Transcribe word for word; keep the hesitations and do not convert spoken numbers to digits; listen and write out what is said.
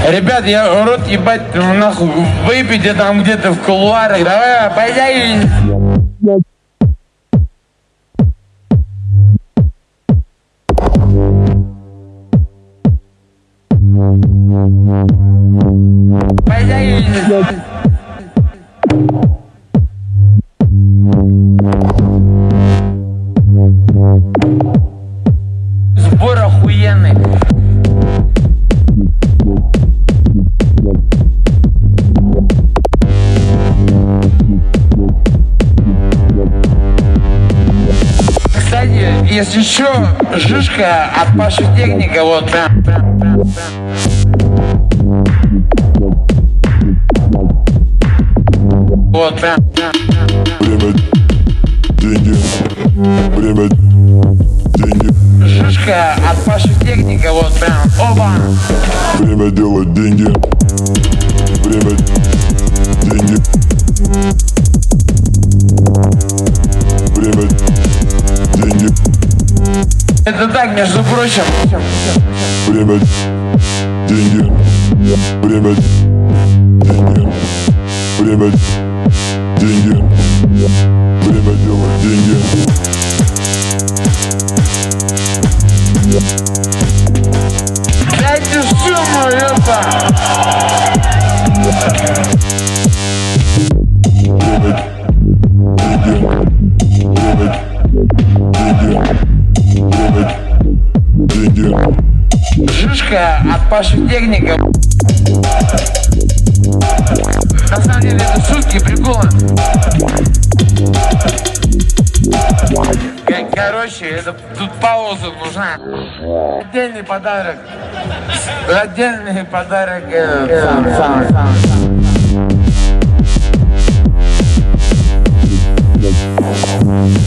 Ребят, я рот ебать, нахуй, выпейте там где-то в кулуарах. Давай, пойдем. Пойдем. Сбор охуенный. Кстати, если что, жишка от Паши Техника, вот прям, прям, прям, прям. Вот прям. Время, деньги, время, деньги. Жишка от Паши Техника, вот прям, оба. Время делать деньги, время, деньги. Время, деньги. Это так, между прочим. Время, деньги. Время, деньги. Время, деньги. Время делать деньги. Дайте сумму, ёпта. Время, деньги. Время, деньги. Время, деньги. Жишка от Паши Техника. На самом деле это шутки, приколы. Короче, это тут пауза нужна. Отдельный подарок. Отдельный подарок. Э, сам, сам, сам.